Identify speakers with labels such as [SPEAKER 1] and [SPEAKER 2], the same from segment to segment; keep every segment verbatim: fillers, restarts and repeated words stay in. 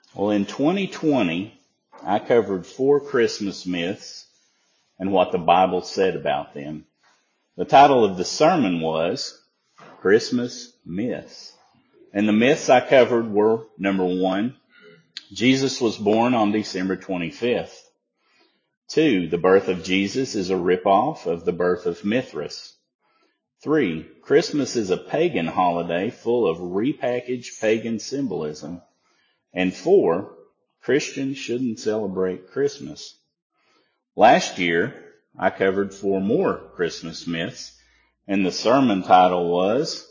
[SPEAKER 1] Well, in twenty twenty, I covered four Christmas myths and what the Bible said about them. The title of the sermon was Christmas Myths. And the myths I covered were, number one, Jesus was born on December twenty-fifth. Two, the birth of Jesus is a ripoff of the birth of Mithras. Three, Christmas is a pagan holiday full of repackaged pagan symbolism. And four, Christians shouldn't celebrate Christmas. Last year, I covered four more Christmas myths, and the sermon title was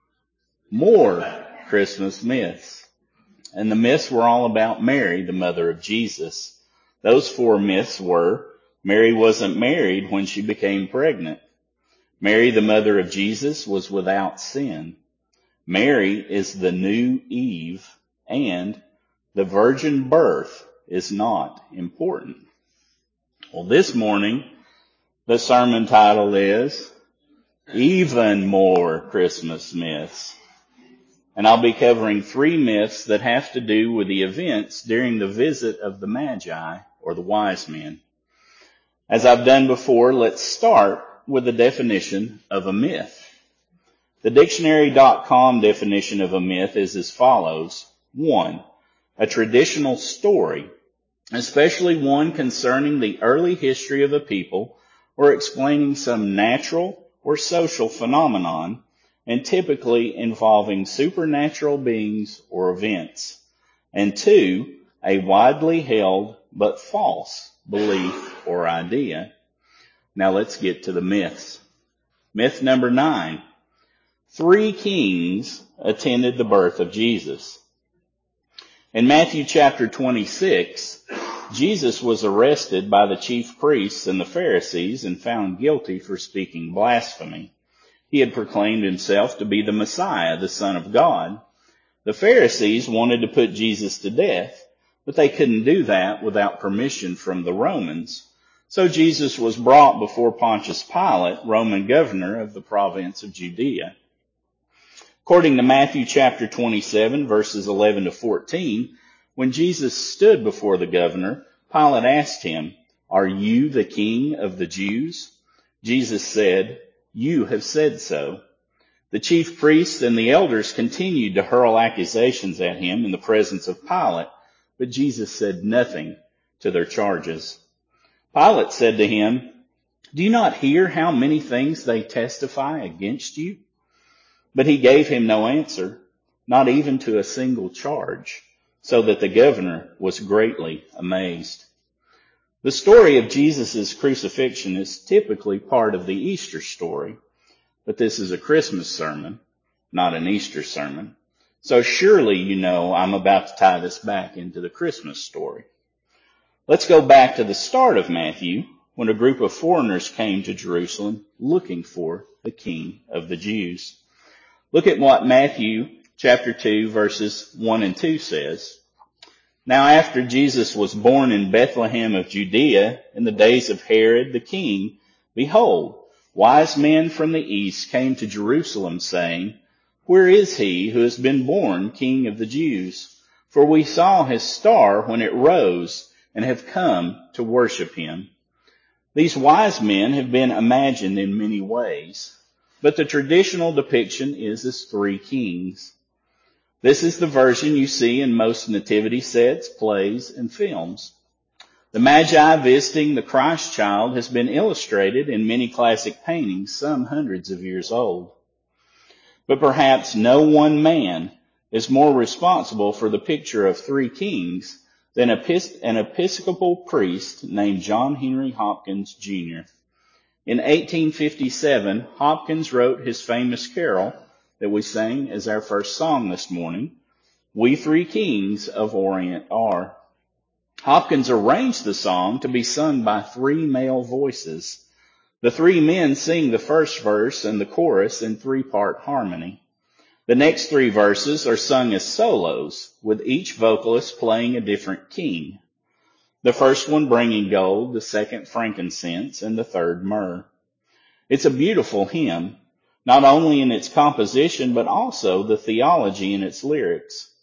[SPEAKER 1] More Christmas Myths. And the myths were all about Mary, the mother of Jesus. Those four myths were, Mary wasn't married when she became pregnant. Mary, the mother of Jesus, was without sin. Mary is the new Eve, and the virgin birth is not important. Well, this morning, the sermon title is Even More Christmas Myths. And I'll be covering three myths that have to do with the events during the visit of the Magi, or the wise men. As I've done before, let's start with the definition of a myth. The dictionary dot com definition of a myth is as follows. One, a traditional story, especially one concerning the early history of a people or explaining some natural or social phenomenon, and typically involving supernatural beings or events. And two, a widely held but false belief or idea. Now let's get to the myths. Myth number nine. Three kings attended the birth of Jesus. In Matthew chapter twenty-six, Jesus was arrested by the chief priests and the Pharisees and found guilty for speaking blasphemy. He had proclaimed himself to be the Messiah, the Son of God. The Pharisees wanted to put Jesus to death, but they couldn't do that without permission from the Romans. So Jesus was brought before Pontius Pilate, Roman governor of the province of Judea. According to Matthew chapter twenty-seven, verses eleven to fourteen, when Jesus stood before the governor, Pilate asked him, "Are you the king of the Jews?" Jesus said, "You have said so." The chief priests and the elders continued to hurl accusations at him in the presence of Pilate, but Jesus said nothing to their charges. Pilate said to him, "Do you not hear how many things they testify against you?" But he gave him no answer, not even to a single charge, so that the governor was greatly amazed. The story of Jesus' crucifixion is typically part of the Easter story, but this is a Christmas sermon, not an Easter sermon. So surely you know I'm about to tie this back into the Christmas story. Let's go back to the start of Matthew, when a group of foreigners came to Jerusalem looking for the King of the Jews. Look at what Matthew chapter two, verses one and two says. Now after Jesus was born in Bethlehem of Judea in the days of Herod the king, behold, wise men from the east came to Jerusalem, saying, "Where is he who has been born King of the Jews? For we saw his star when it rose and have come to worship him." These wise men have been imagined in many ways, but the traditional depiction is as three kings. This is the version you see in most nativity sets, plays, and films. The Magi visiting the Christ child has been illustrated in many classic paintings, some hundreds of years old. But perhaps no one man is more responsible for the picture of three kings than an Episcopal priest named John Henry Hopkins, Junior In eighteen fifty-seven, Hopkins wrote his famous carol that we sang as our first song this morning, "We Three Kings of Orient Are." Hopkins arranged the song to be sung by three male voices. The three men sing the first verse and the chorus in three-part harmony. The next three verses are sung as solos, with each vocalist playing a different king. The first one bringing gold, the second frankincense, and the third myrrh. It's a beautiful hymn, not only in its composition, but also the theology in its lyrics.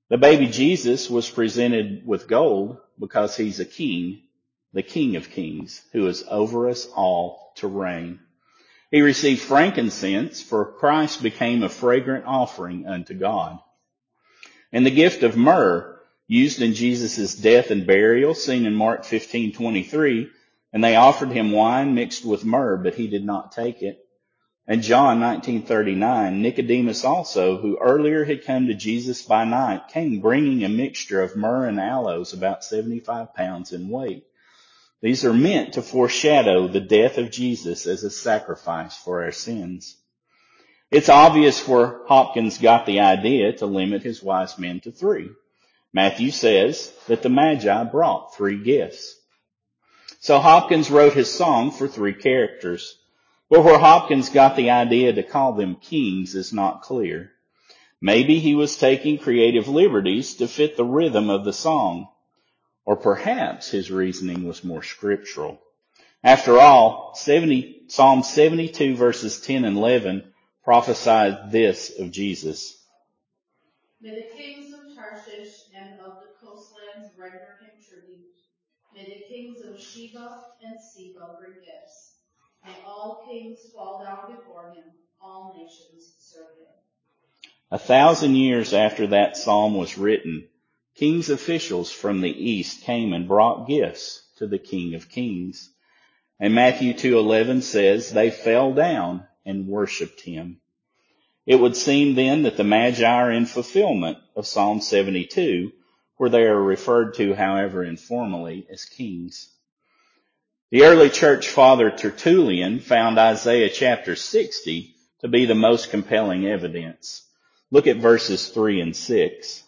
[SPEAKER 1] The baby Jesus was presented with gold because he's a king, the King of Kings, who is over us all to reign. He received frankincense, for Christ became a fragrant offering unto God. And the gift of myrrh, used in Jesus' death and burial, seen in Mark fifteen twenty-three, and they offered him wine mixed with myrrh, but he did not take it. And John nineteen thirty-nine, Nicodemus also, who earlier had come to Jesus by night, came bringing a mixture of myrrh and aloes, about seventy-five pounds in weight. These are meant to foreshadow the death of Jesus as a sacrifice for our sins. It's obvious where Hopkins got the idea to limit his wise men to three. Matthew says that the Magi brought three gifts. So Hopkins wrote his song for three characters. But where Hopkins got the idea to call them kings is not clear. Maybe he was taking creative liberties to fit the rhythm of the song. Or perhaps his reasoning was more scriptural. After all, seventy, Psalm seventy-two verses ten and eleven prophesied this of Jesus.
[SPEAKER 2] May the kings of Tarshish and of the coastlands render him tribute. May the kings of Sheba and Seba bring gifts. May all kings fall down before him. All nations serve him.
[SPEAKER 1] A thousand years after that psalm was written, king's officials from the east came and brought gifts to the King of Kings. And Matthew two eleven says they fell down and worshipped him. It would seem then that the Magi are in fulfillment of Psalm seventy-two, where they are referred to, however informally, as kings. The early church father Tertullian found Isaiah chapter sixty to be the most compelling evidence. Look at verses three and six.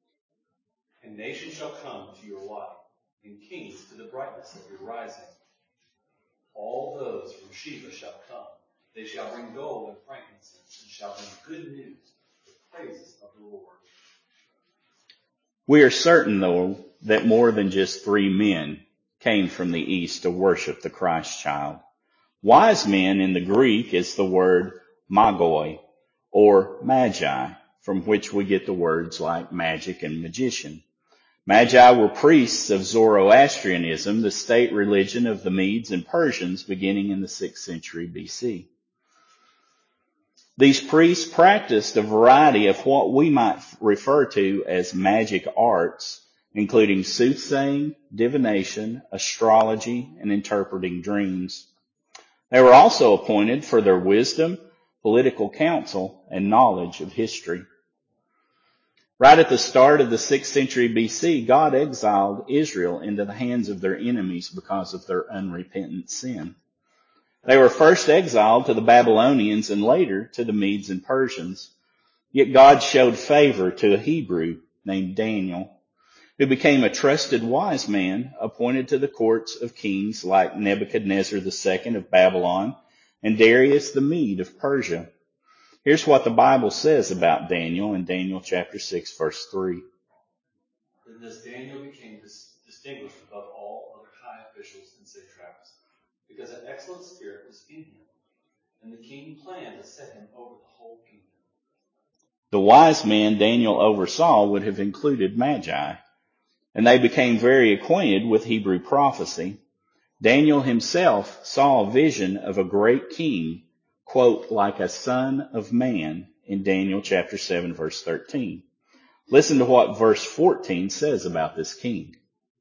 [SPEAKER 3] And nations shall come to your light, and kings to the brightness of your rising. All those from Sheba shall come. They shall bring gold and frankincense, and shall bring good news, the praises of the Lord.
[SPEAKER 1] We are certain, though, that more than just three men came from the east to worship the Christ child. Wise men in the Greek is the word magoi, or magi, from which we get the words like magic and magician. Magi were priests of Zoroastrianism, the state religion of the Medes and Persians beginning in the sixth century B C. These priests practiced a variety of what we might refer to as magic arts, including soothsaying, divination, astrology, and interpreting dreams. They were also appointed for their wisdom, political counsel, and knowledge of history. Right at the start of the sixth century B C, God exiled Israel into the hands of their enemies because of their unrepentant sin. They were first exiled to the Babylonians and later to the Medes and Persians. Yet God showed favor to a Hebrew named Daniel, who became a trusted wise man appointed to the courts of kings like Nebuchadnezzar the Second of Babylon and Darius the Mede of Persia. Here's what the Bible says about Daniel in Daniel chapter six, verse three.
[SPEAKER 3] Then this Daniel became dis- distinguished above all other high officials and satraps, because an excellent spirit was in him, and the king planned to set him over the whole kingdom.
[SPEAKER 1] The wise men Daniel oversaw would have included magi, and they became very acquainted with Hebrew prophecy. Daniel himself saw a vision of a great king, quote, like a son of man, in Daniel chapter seven, verse thirteen. Listen to what verse fourteen says about this king.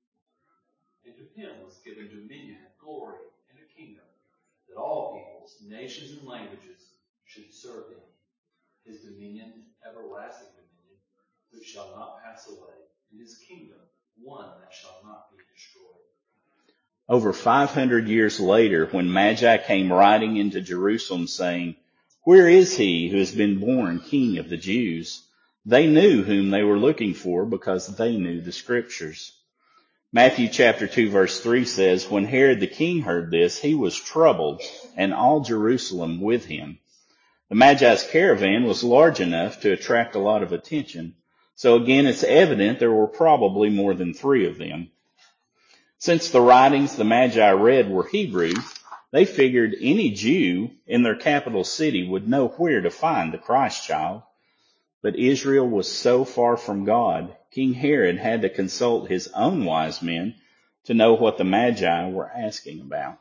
[SPEAKER 3] And to him was given dominion and glory and a kingdom, that all peoples, nations, and languages should serve him. His dominion is everlasting dominion, which shall not pass away, and his kingdom one that shall not be destroyed.
[SPEAKER 1] Over five hundred years later, when Magi came riding into Jerusalem saying, "Where is he who has been born King of the Jews?" they knew whom they were looking for because they knew the scriptures. Matthew chapter two verse three says, when Herod the king heard this, he was troubled, and all Jerusalem with him. The Magi's caravan was large enough to attract a lot of attention. So again, it's evident there were probably more than three of them. Since the writings the Magi read were Hebrew, they figured any Jew in their capital city would know where to find the Christ child. But Israel was so far from God, King Herod had to consult his own wise men to know what the Magi were asking about.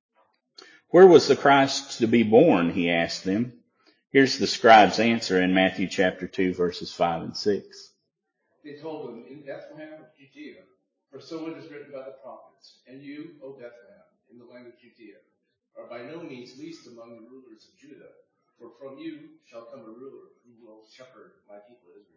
[SPEAKER 1] Where was the Christ to be born, he asked them. Here's the scribe's answer in Matthew chapter two, verses five and six.
[SPEAKER 4] They told him, in Bethlehem of Judea, for so it is written by the prophets, and you, O Bethlehem, in the land of Judea, are by no means least among the rulers of Judah, for from you shall come a ruler who will shepherd my people Israel.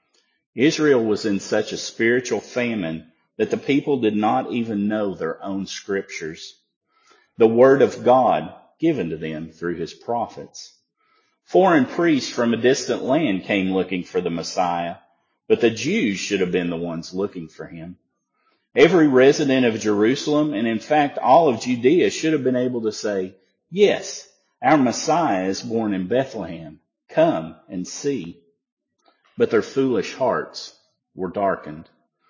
[SPEAKER 1] Israel was in such a spiritual famine that the people did not even know their own scriptures, the word of God given to them through his prophets. Foreign priests from a distant land came looking for the Messiah, but the Jews should have been the ones looking for him. Every resident of Jerusalem, and in fact all of Judea, should have been able to say, yes, our Messiah is born in Bethlehem. Come and see. But their foolish hearts were darkened.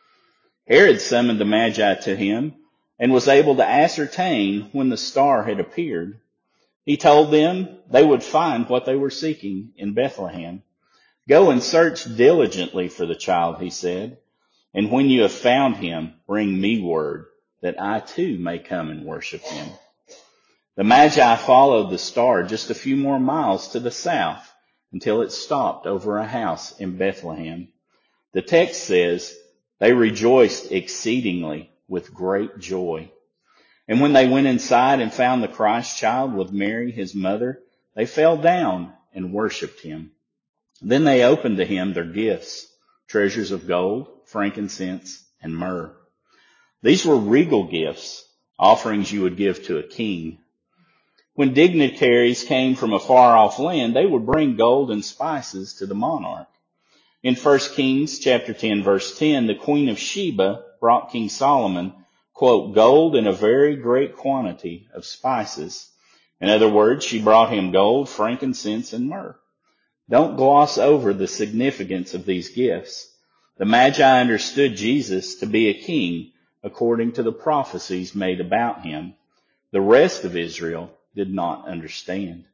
[SPEAKER 1] Herod summoned the Magi to him and was able to ascertain when the star had appeared. He told them they would find what they were seeking in Bethlehem. Go and search diligently for the child, he said, and when you have found him, bring me word that I too may come and worship him. The Magi followed the star just a few more miles to the south until it stopped over a house in Bethlehem. The text says, they rejoiced exceedingly with great joy. And when they went inside and found the Christ child with Mary, his mother, they fell down and worshiped him. Then they opened to him their gifts, treasures of gold, frankincense, and myrrh. These were regal gifts, offerings you would give to a king. When dignitaries came from a far-off land, they would bring gold and spices to the monarch. In First Kings chapter ten, verse ten, the Queen of Sheba brought King Solomon, quote, gold in a very great quantity of spices. In other words, she brought him gold, frankincense, and myrrh. Don't gloss over the significance of these gifts. The Magi understood Jesus to be a king according to the prophecies made about him. The rest of Israel did not understand.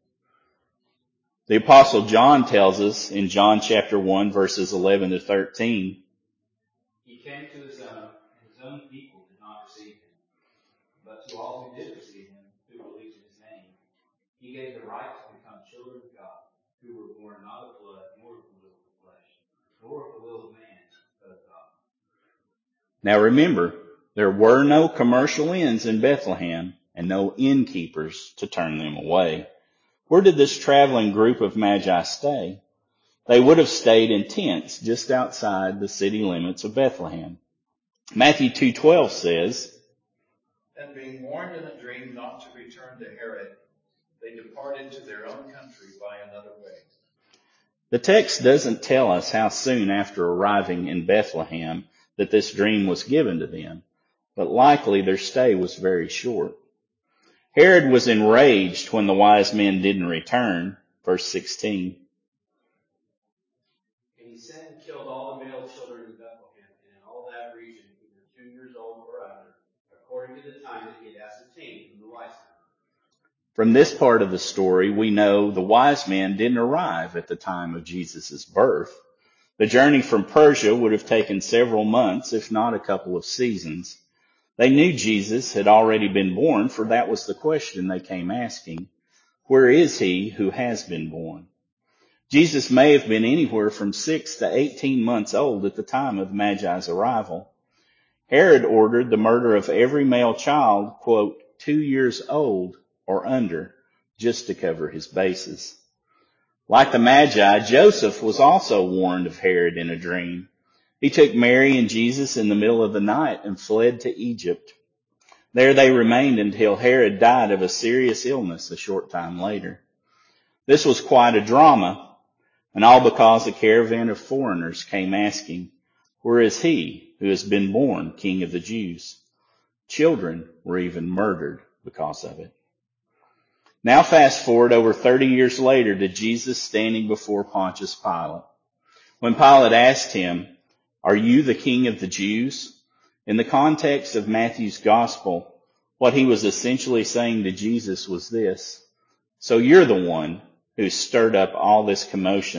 [SPEAKER 1] The Apostle John tells us in John chapter one, verses eleven to thirteen,
[SPEAKER 5] he came to his own, and his own people did not receive him. But to all who did receive him, who believed in his name, he gave the right to become children of God, who were born not of blood, nor of the will of the flesh, nor of the will of man, but of God.
[SPEAKER 1] Now remember, there were no commercial inns in Bethlehem and no innkeepers to turn them away. Where did this traveling group of Magi stay? They would have stayed in tents just outside the city limits of Bethlehem. Matthew two twelve says,
[SPEAKER 4] And being warned in a dream not to return to Herod, they departed to their own country by another way.
[SPEAKER 1] The text doesn't tell us how soon after arriving in Bethlehem that this dream was given to them, but likely their stay was very short. Herod was enraged when the wise men didn't return. Verse sixteen.
[SPEAKER 5] And he sent and killed all the male children in Bethlehem and in all that region, either two years old or under, according to the time that he had ascertained from the wise men.
[SPEAKER 1] From this part of the story, we know the wise men didn't arrive at the time of Jesus' birth. The journey from Persia would have taken several months, if not a couple of seasons. They knew Jesus had already been born, for that was the question they came asking. Where is he who has been born? Jesus may have been anywhere from six to eighteen months old at the time of the Magi's arrival. Herod ordered the murder of every male child, quote, two years old or under, just to cover his bases. Like the Magi, Joseph was also warned of Herod in a dream. He took Mary and Jesus in the middle of the night and fled to Egypt. There they remained until Herod died of a serious illness a short time later. This was quite a drama, and all because a caravan of foreigners came asking, where is he who has been born King of the Jews? Children were even murdered because of it. Now fast forward over thirty years later to Jesus standing before Pontius Pilate. When Pilate asked him, are you the King of the Jews? In the context of Matthew's gospel, what he was essentially saying to Jesus was this: so you're the one who stirred up all this commotion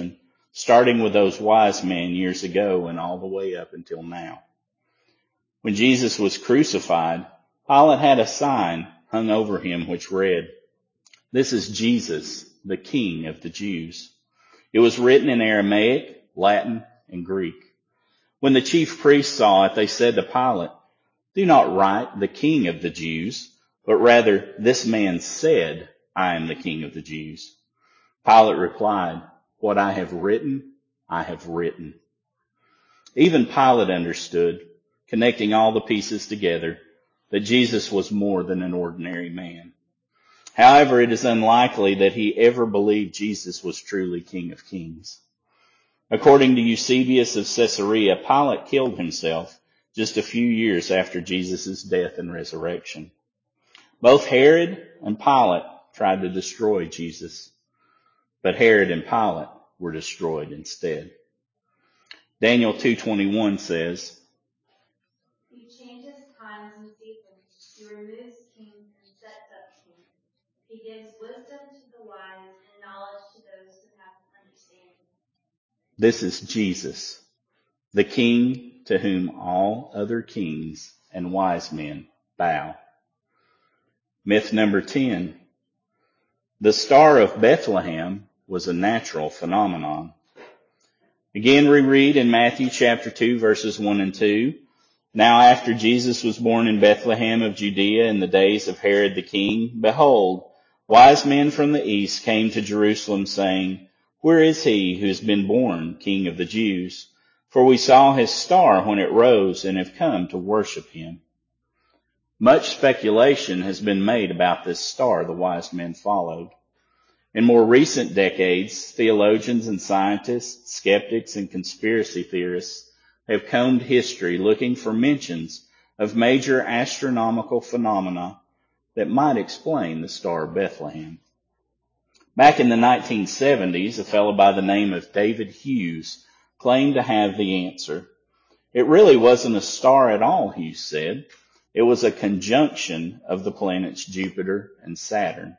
[SPEAKER 1] starting with those wise men years ago and all the way up until now. When Jesus was crucified, Pilate had a sign hung over him which read, "This is Jesus, the King of the Jews." It was written in Aramaic, Latin, and Greek. When the chief priests saw it, they said to Pilate, "Do not write the King of the Jews, but rather this man said, 'I am the King of the Jews.'" Pilate replied, "What I have written, I have written." Even Pilate understood, connecting all the pieces together, that Jesus was more than an ordinary man. However, it is unlikely that he ever believed Jesus was truly King of Kings. According to Eusebius of Caesarea, Pilate killed himself just a few years after Jesus' death and resurrection. Both Herod and Pilate tried to destroy Jesus, but Herod and Pilate were destroyed instead. Daniel two twenty-one says,
[SPEAKER 2] He changes times and seasons. He removes kings and sets up kings. He gives wisdom to the wise and knowledge to those who have understanding.
[SPEAKER 1] this is Jesus, the King to whom all other kings and wise men bow. Myth number ten. The Star of Bethlehem was a natural phenomenon. Again, we read in Matthew chapter two, verses one and two, "Now after Jesus was born in Bethlehem of Judea in the days of Herod the king, behold, wise men from the east came to Jerusalem, saying, 'Where is he who has been born King of the Jews? For we saw his star when it rose and have come to worship him.'" Much speculation has been made about this star the wise men followed. In more recent decades, theologians and scientists, skeptics and conspiracy theorists have combed history looking for mentions of major astronomical phenomena that might explain the Star of Bethlehem. Back in the nineteen seventies, a fellow by the name of David Hughes claimed to have the answer. It really wasn't a star at all, Hughes said. It was a conjunction of the planets Jupiter and Saturn.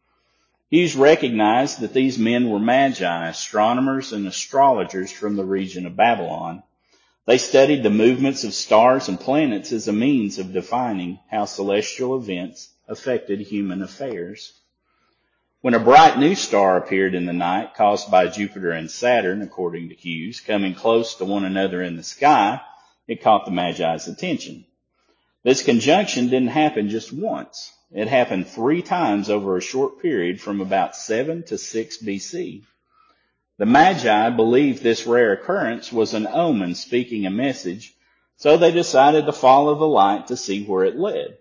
[SPEAKER 1] Hughes recognized that these men were magi, astronomers and astrologers from the region of Babylon. They studied the movements of stars and planets as a means of defining how celestial events affected human affairs. When a bright new star appeared in the night caused by Jupiter and Saturn, according to Hughes, coming close to one another in the sky, it caught the Magi's attention. This conjunction didn't happen just once. It happened three times over a short period from about seven to six B C. The Magi believed this rare occurrence was an omen speaking a message, so they decided to follow the light to see where it led.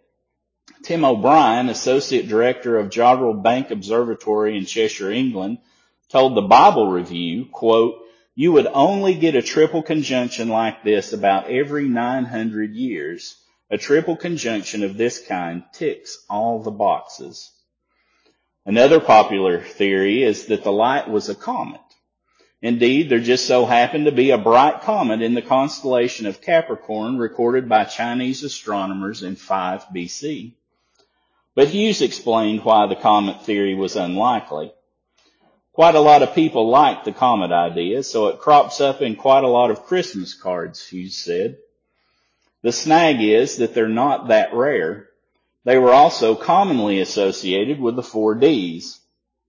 [SPEAKER 1] Tim O'Brien, Associate Director of Jodrell Bank Observatory in Cheshire, England, told the Bible Review, quote, "You would only get a triple conjunction like this about every nine hundred years. A triple conjunction of this kind ticks all the boxes." Another popular theory is that the light was a comet. Indeed, there just so happened to be a bright comet in the constellation of Capricorn recorded by Chinese astronomers in five B C. But Hughes explained why the comet theory was unlikely. Quite a lot of people like the comet idea, so it crops up in quite a lot of Christmas cards, Hughes said. The snag is that they're not that rare. They were also commonly associated with the four Ds: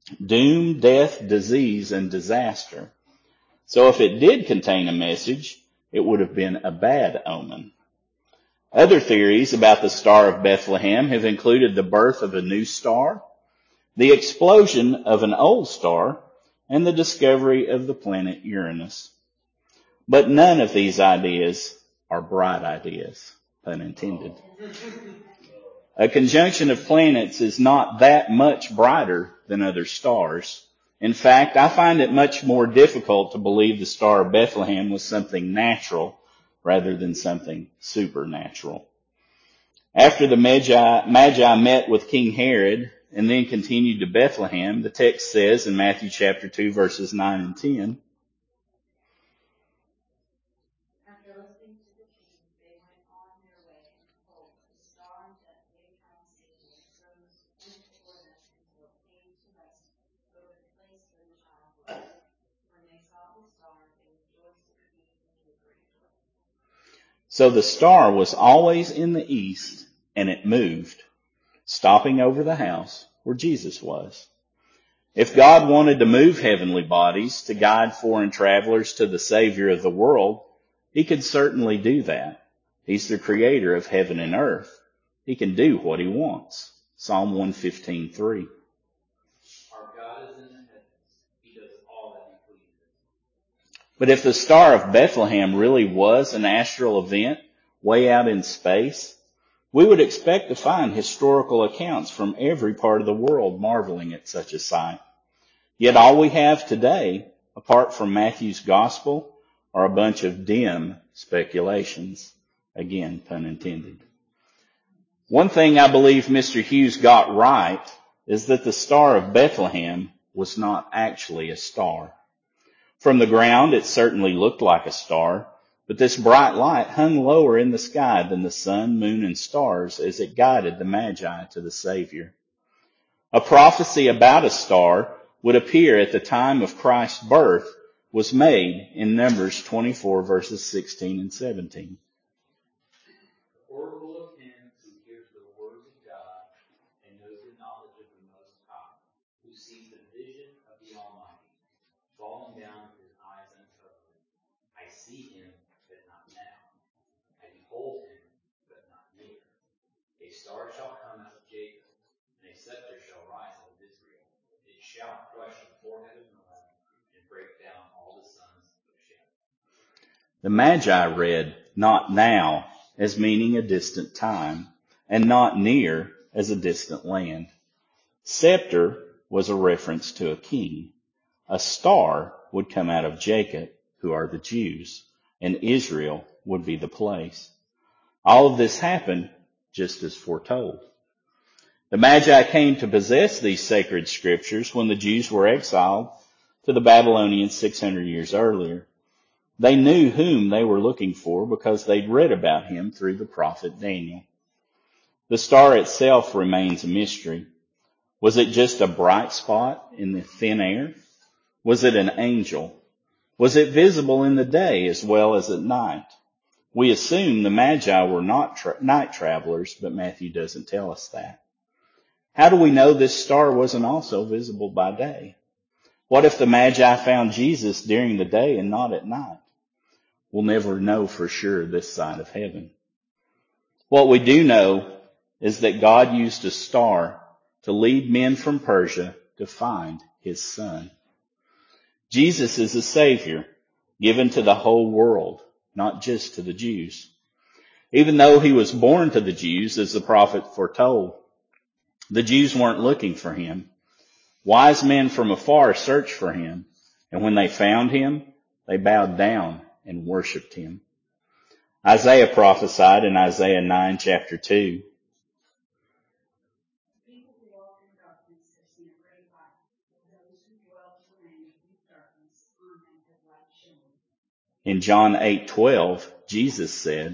[SPEAKER 1] doom, death, disease, and disaster. So if it did contain a message, it would have been a bad omen. Other theories about the Star of Bethlehem have included the birth of a new star, the explosion of an old star, and the discovery of the planet Uranus. But none of these ideas are bright ideas, pun intended. A conjunction of planets is not that much brighter than other stars. In fact, I find it much more difficult to believe the Star of Bethlehem was something natural rather than something supernatural. After the Magi, Magi met with King Herod and then continued to Bethlehem, the text says in Matthew chapter two, verses nine and ten,
[SPEAKER 2] After listening to the king, they went on their way, and behold, the star that they had seen rose went before them until it came to rest over the place where the child was. When they saw the
[SPEAKER 1] So the star was always in the east, and it moved, stopping over the house where Jesus was. If God wanted to move heavenly bodies to guide foreign travelers to the Savior of the world, he could certainly do that. He's the creator of heaven and earth. He can do what he wants. Psalm one fifteen three.
[SPEAKER 5] Our God is in the heavens. He does all that he pleases.
[SPEAKER 1] But if the Star of Bethlehem really was an astral event way out in space, we would expect to find historical accounts from every part of the world marveling at such a sight. Yet all we have today, apart from Matthew's gospel, are a bunch of dim speculations. Again, pun intended. One thing I believe Mister Hughes got right is that the Star of Bethlehem was not actually a star. From the ground, it certainly looked like a star, but this bright light hung lower in the sky than the sun, moon, and stars as it guided the Magi to the Savior. A prophecy about a star would appear at the time of Christ's birth was made in Numbers twenty-four, verses sixteen and seventeen.
[SPEAKER 5] The oracle of him who hears the words of God and knows the knowledge of the Most High, who sees the vision of the Almighty, falling down with his eyes uncovered. I see him, but not now. I behold him, but not near. A star shall come out of Jacob, and a scepter shall rise out of Israel. It shall crush the forehead of Moab and break down all the sons of Shem.
[SPEAKER 1] The Magi read, not now, as meaning a distant time, and not near as a distant land. Scepter was a reference to a king. A star would come out of Jacob, who are the Jews, and Israel would be the place. All of this happened just as foretold. The Magi came to possess these sacred scriptures when the Jews were exiled to the Babylonians six hundred years earlier. They knew whom they were looking for because they'd read about him through the prophet Daniel. The star itself remains a mystery. Was it just a bright spot in the thin air? Was it an angel? Was it visible in the day as well as at night? We assume the Magi were not tra- night travelers, but Matthew doesn't tell us that. How do we know this star wasn't also visible by day? What if the Magi found Jesus during the day and not at night? We'll never know for sure this side of heaven. What we do know is that God used a star to lead men from Persia to find his son. Jesus is a Savior given to the whole world, not just to the Jews. Even though he was born to the Jews, as the prophet foretold, the Jews weren't looking for him. Wise men from afar searched for him, and when they found him, they bowed down and worshipped him. Isaiah prophesied in Isaiah nine, chapter two.
[SPEAKER 2] People who walk in darkness have seen a great light. Those who dwell in the land of deep darkness, on them has light shone.
[SPEAKER 1] In John eight twelve, Jesus said,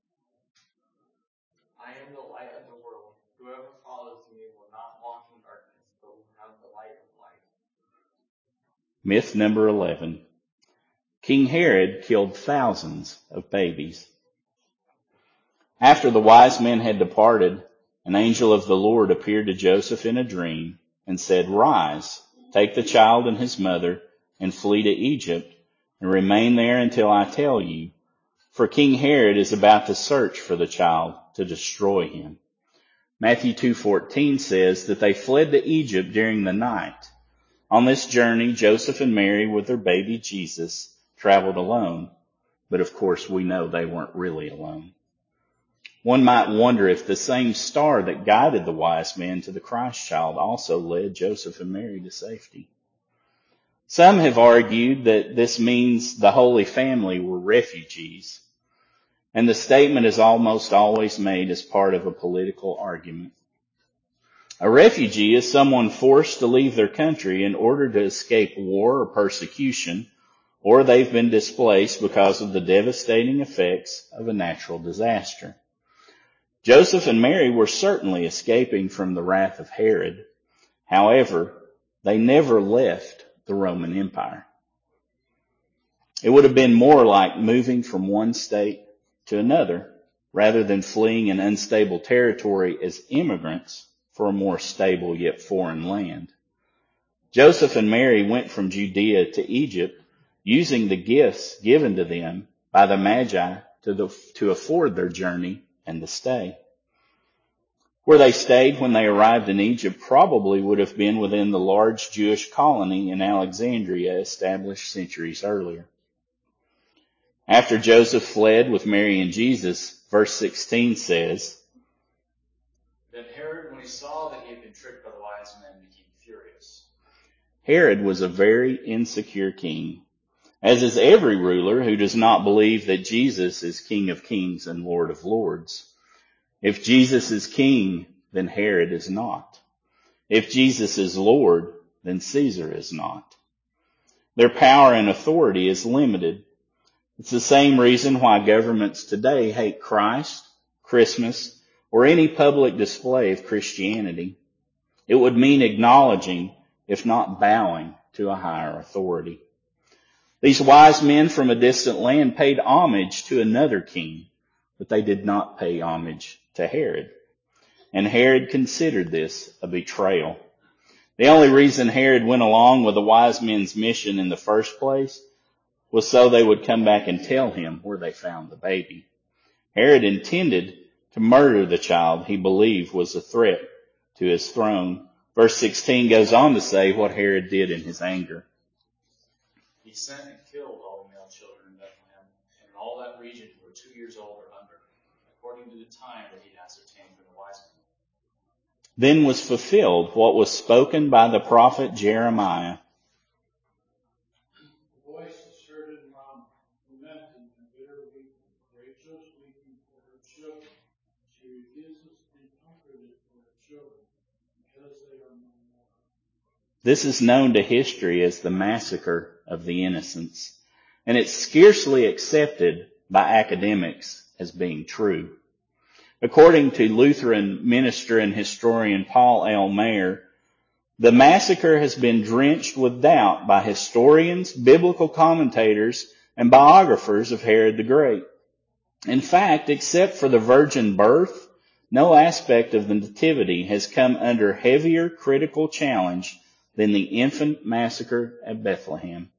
[SPEAKER 6] I am the light of the world. Whoever follows me will not walk in darkness, but will have the light of life.
[SPEAKER 1] Myth number eleven. King Herod killed thousands of babies. After the wise men had departed, an angel of the Lord appeared to Joseph in a dream and said, Rise, take the child and his mother, and flee to Egypt, and remain there until I tell you, for King Herod is about to search for the child to destroy him. Matthew two fourteen says that they fled to Egypt during the night. On this journey, Joseph and Mary with their baby Jesus traveled alone, but of course we know they weren't really alone. One might wonder if the same star that guided the wise men to the Christ child also led Joseph and Mary to safety. Some have argued that this means the Holy Family were refugees, and the statement is almost always made as part of a political argument. A refugee is someone forced to leave their country in order to escape war or persecution, or they've been displaced because of the devastating effects of a natural disaster. Joseph and Mary were certainly escaping from the wrath of Herod. However, they never left the Roman Empire. It would have been more like moving from one state to another, rather than fleeing an unstable territory as immigrants for a more stable yet foreign land. Joseph and Mary went from Judea to Egypt using the gifts given to them by the Magi to, the, to afford their journey and the stay. Where they stayed when they arrived in Egypt probably would have been within the large Jewish colony in Alexandria established centuries earlier. After Joseph fled with Mary and Jesus, verse sixteen says,
[SPEAKER 5] Then Herod, when he saw that he had been tricked by the wise men, became furious.
[SPEAKER 1] Herod was a very insecure king, as is every ruler who does not believe that Jesus is King of Kings and Lord of Lords. If Jesus is king, then Herod is not. If Jesus is Lord, then Caesar is not. Their power and authority is limited. It's the same reason why governments today hate Christ, Christmas, or any public display of Christianity. It would mean acknowledging, if not bowing, to a higher authority. These wise men from a distant land paid homage to another king, but they did not pay homage to Herod. And Herod considered this a betrayal. The only reason Herod went along with the wise men's mission in the first place was so they would come back and tell him where they found the baby. Herod intended to murder the child he believed was a threat to his throne. Verse sixteen goes on to say what Herod did in his anger.
[SPEAKER 5] He sent and killed all the male children in Bethlehem and in all that region who were two years old or under, according to the time that he ascertained from the wise men.
[SPEAKER 1] Then was fulfilled what was spoken by the prophet Jeremiah.
[SPEAKER 7] The voice is heard in Ramah, lamenting and bitter weeping. Rachel is weeping for her children. She refuses to be comforted for her children, because they are no more.
[SPEAKER 1] This is known to history as the massacre of the innocents, and it's scarcely accepted by academics as being true. According to Lutheran minister and historian Paul L. Mayer, the massacre has been drenched with doubt by historians, biblical commentators, and biographers of Herod the Great. In fact, except for the virgin birth, no aspect of the nativity has come under heavier critical challenge than the infant massacre at Bethlehem.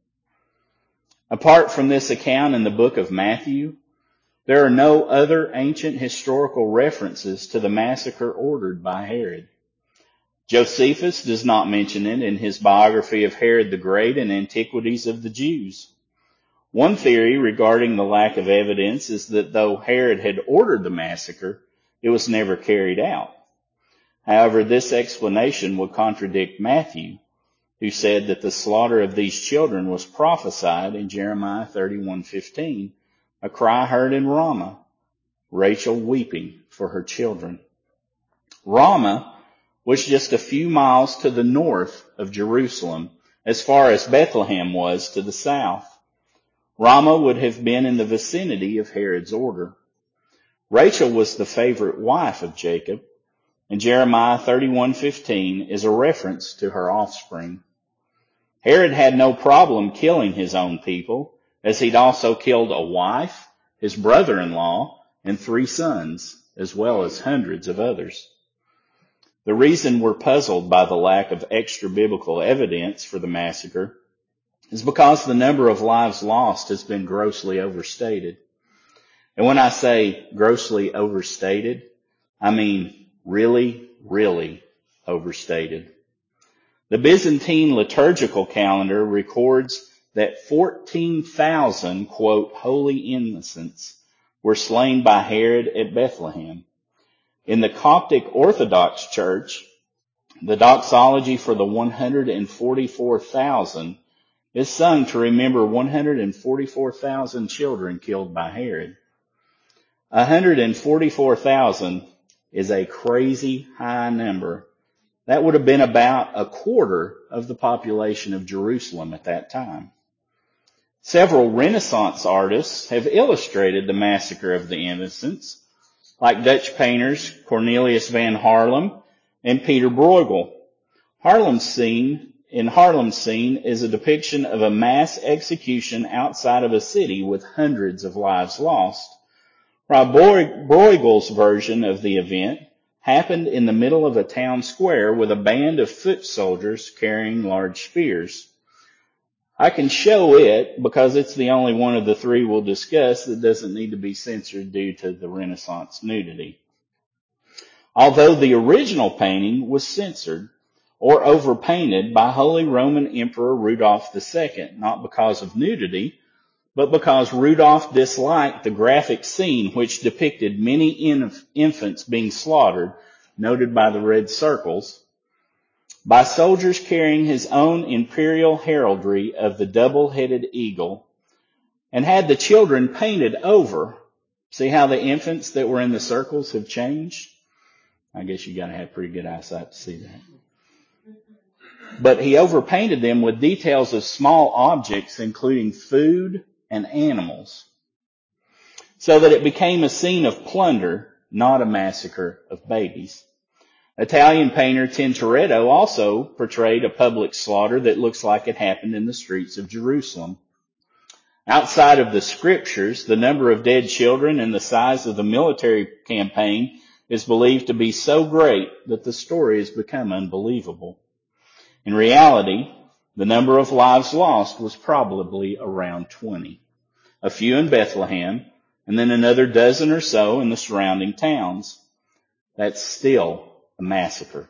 [SPEAKER 1] Apart from this account in the book of Matthew, there are no other ancient historical references to the massacre ordered by Herod. Josephus does not mention it in his biography of Herod the Great and Antiquities of the Jews. One theory regarding the lack of evidence is that though Herod had ordered the massacre, it was never carried out. However, this explanation would contradict Matthew, who said that the slaughter of these children was prophesied in Jeremiah thirty-one fifteen, a cry heard in Ramah, Rachel weeping for her children. Ramah was just a few miles to the north of Jerusalem, as far as Bethlehem was to the south. Ramah would have been in the vicinity of Herod's order. Rachel was the favorite wife of Jacob, and Jeremiah thirty-one fifteen is a reference to her offspring. Herod had no problem killing his own people, as he'd also killed a wife, his brother-in-law, and three sons, as well as hundreds of others. The reason we're puzzled by the lack of extra-biblical evidence for the massacre is because the number of lives lost has been grossly overstated. And when I say grossly overstated, I mean really, really overstated. The Byzantine liturgical calendar records that fourteen thousand, quote, holy innocents were slain by Herod at Bethlehem. In the Coptic Orthodox Church, the doxology for the one hundred forty-four thousand is sung to remember one hundred forty-four thousand children killed by Herod. one hundred forty-four thousand is a crazy high number. That would have been about a quarter of the population of Jerusalem at that time. Several Renaissance artists have illustrated the massacre of the innocents, like Dutch painters Cornelius van Haarlem and Peter Bruegel. Haarlem's scene, in Haarlem's scene is a depiction of a mass execution outside of a city with hundreds of lives lost, Rob Bruegel's version of the event happened in the middle of a town square with a band of foot soldiers carrying large spears. I can show it because it's the only one of the three we'll discuss that doesn't need to be censored due to the Renaissance nudity. Although the original painting was censored or overpainted by Holy Roman Emperor Rudolph the Second, not because of nudity, but because Rudolph disliked the graphic scene which depicted many inf- infants being slaughtered, noted by the red circles, by soldiers carrying his own imperial heraldry of the double-headed eagle, and had the children painted over. See how the infants that were in the circles have changed? I guess you got to have pretty good eyesight to see that. But he overpainted them with details of small objects, including food and animals, so that it became a scene of plunder, not a massacre of babies. Italian painter Tintoretto also portrayed a public slaughter that looks like it happened in the streets of Jerusalem. Outside of the scriptures, the number of dead children and the size of the military campaign is believed to be so great that the story has become unbelievable. In reality, the number of lives lost was probably around twenty. A few in Bethlehem, and then another dozen or so in the surrounding towns. That's still a massacre.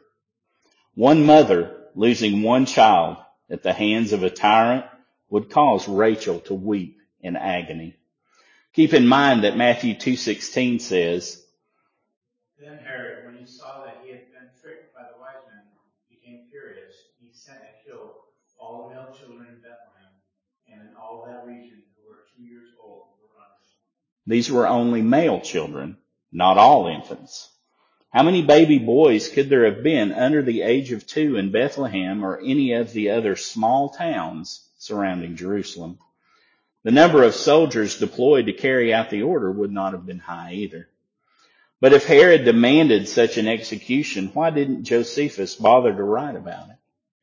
[SPEAKER 1] One mother losing one child at the hands of a tyrant would cause Rachel to weep in agony. Keep in mind that Matthew two sixteen says,
[SPEAKER 5] Then Herod, when he saw that he had been tricked by the wise men, became furious. He sent and killed all the male children in Bethlehem and in all that region who were two years old were under.
[SPEAKER 1] These were only male children, not all infants. How many baby boys could there have been under the age of two in Bethlehem or any of the other small towns surrounding Jerusalem? The number of soldiers deployed to carry out the order would not have been high either. But if Herod demanded such an execution, why didn't Josephus bother to write about it?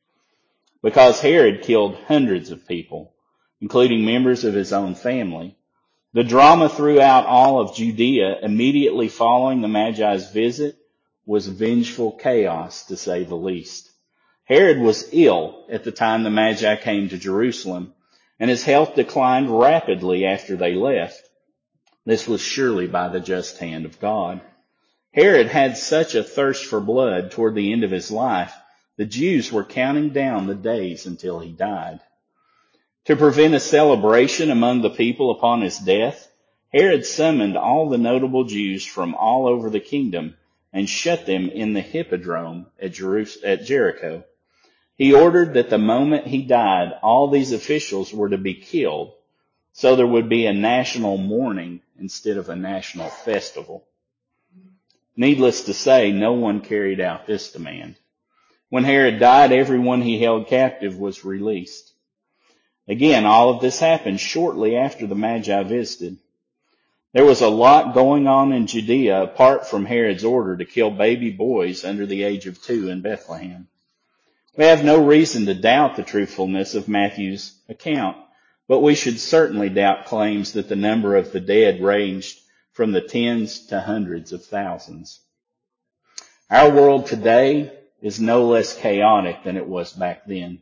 [SPEAKER 1] Because Herod killed hundreds of people, including members of his own family. The drama throughout all of Judea immediately following the Magi's visit was vengeful chaos, to say the least. Herod was ill at the time the Magi came to Jerusalem, and his health declined rapidly after they left. This was surely by the just hand of God. Herod had such a thirst for blood toward the end of his life, the Jews were counting down the days until he died. To prevent a celebration among the people upon his death, Herod summoned all the notable Jews from all over the kingdom and shut them in the hippodrome at Jericho. He ordered that the moment he died, all these officials were to be killed, so there would be a national mourning instead of a national festival. Needless to say, no one carried out this demand. When Herod died, everyone he held captive was released. Again, all of this happened shortly after the Magi visited. There was a lot going on in Judea apart from Herod's order to kill baby boys under the age of two in Bethlehem. We have no reason to doubt the truthfulness of Matthew's account, but we should certainly doubt claims that the number of the dead ranged from the tens to hundreds of thousands. Our world today is no less chaotic than it was back then.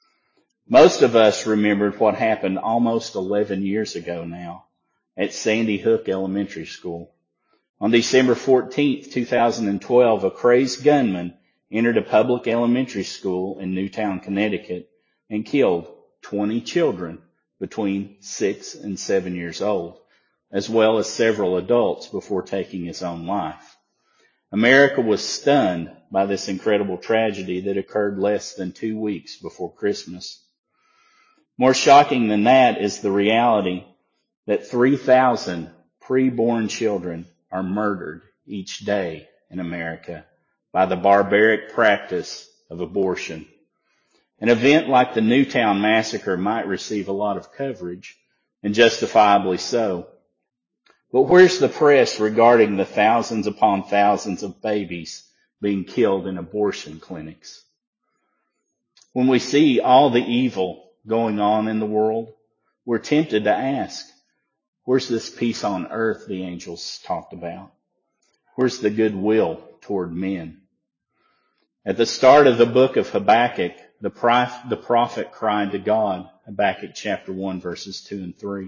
[SPEAKER 1] Most of us remembered what happened almost eleven years ago now at Sandy Hook Elementary School. On December fourteenth, two thousand twelve, a crazed gunman entered a public elementary school in Newtown, Connecticut, and killed twenty children between six and seven years old, as well as several adults before taking his own life. America was stunned by this incredible tragedy that occurred less than two weeks before Christmas. More shocking than that is the reality that three thousand preborn children are murdered each day in America by the barbaric practice of abortion. An event like the Newtown massacre might receive a lot of coverage, and justifiably so. But where's the press regarding the thousands upon thousands of babies being killed in abortion clinics? When we see all the evil going on in the world, we're tempted to ask, Where's this peace on earth the angels talked about? Where's the goodwill toward men? At the start of the book of Habakkuk, the prophet cried to God, Habakkuk chapter one, verses two and three.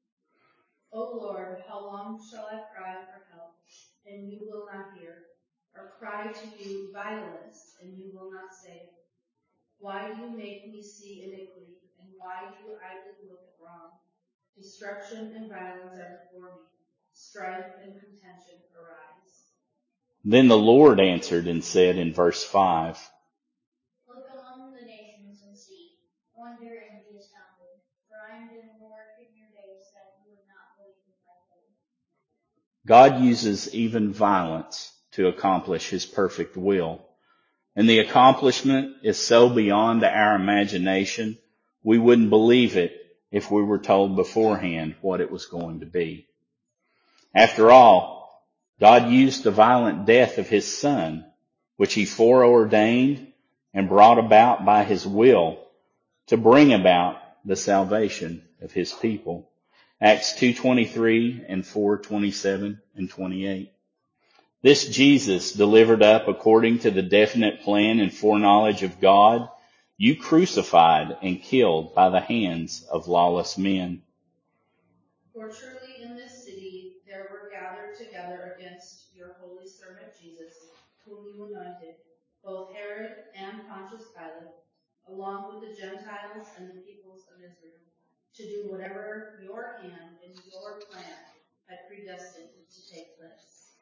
[SPEAKER 2] O Lord, how long shall I cry for help, and you will not hear, or cry to you violence, and you will not save? Why do you make me see iniquity, and why do you idly look at wrong? Destruction and violence are before me, strife and contention arise.
[SPEAKER 1] Then the Lord answered and said in verse five,
[SPEAKER 8] Look among the nations and see, wonder and be astounded, for I am doing a work in your days that you would not believe if I told you.
[SPEAKER 1] God uses even violence to accomplish his perfect will. And the accomplishment is so beyond our imagination, we wouldn't believe it if we were told beforehand what it was going to be. After all, God used the violent death of his Son, which he foreordained and brought about by his will, to bring about the salvation of his people. Acts two twenty-three and four twenty-seven and twenty-eight. This Jesus, delivered up according to the definite plan and foreknowledge of God, you crucified and killed by the hands of lawless men.
[SPEAKER 2] For truly in this city there were gathered together against your holy servant Jesus, whom you anointed, both Herod and Pontius Pilate, along with the Gentiles and the peoples of Israel, to do whatever your hand and your plan had predestined to take place.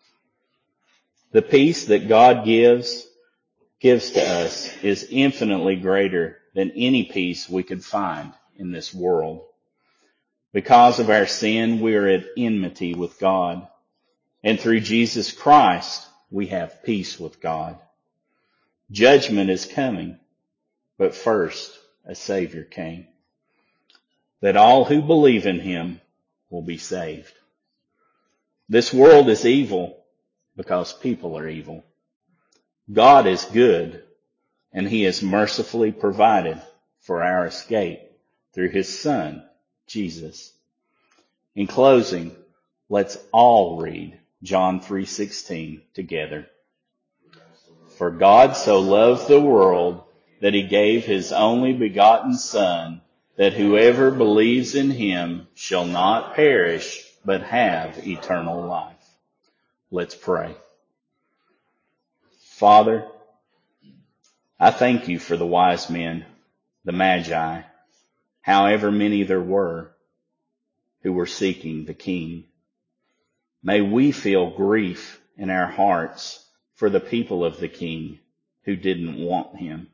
[SPEAKER 1] The peace that God gives, gives to us is infinitely greater than any peace we could find in this world. Because of our sin, we are at enmity with God. And through Jesus Christ, we have peace with God. Judgment is coming, but first a Savior came, that all who believe in him will be saved. This world is evil because people are evil. God is good, and he has mercifully provided for our escape through his Son, Jesus. In closing, let's all read John three sixteen together. For God so loved the world that he gave his only begotten Son, that whoever believes in him shall not perish, but have eternal life. Let's pray. Father, I thank you for the wise men, the Magi, however many there were, who were seeking the King. May we feel grief in our hearts for the people of the King who didn't want him.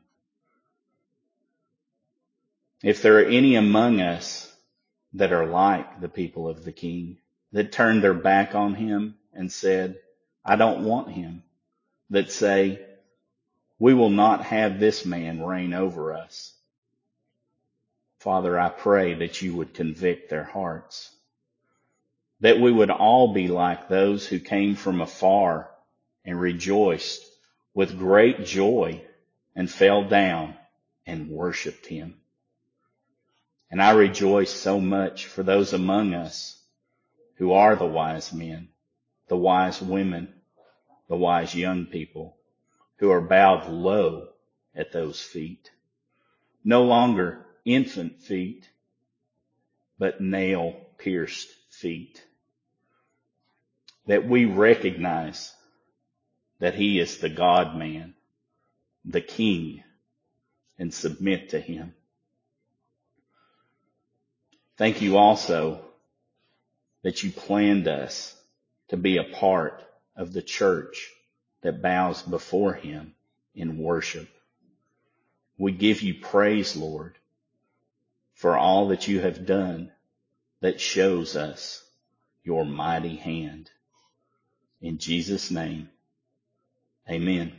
[SPEAKER 1] If there are any among us that are like the people of the King, that turned their back on him and said, I don't want him, that say, we will not have this man reign over us. Father, I pray that you would convict their hearts, that we would all be like those who came from afar and rejoiced with great joy and fell down and worshiped him. And I rejoice so much for those among us who are the wise men, the wise women, the wise young people, who are bowed low at those feet. No longer infant feet, but nail-pierced feet. That we recognize that he is the God-man, the King, and submit to him. Thank you also that you planned us to be a part of the church that bows before him in worship. We give you praise, Lord, for all that you have done that shows us your mighty hand. In Jesus' name, amen.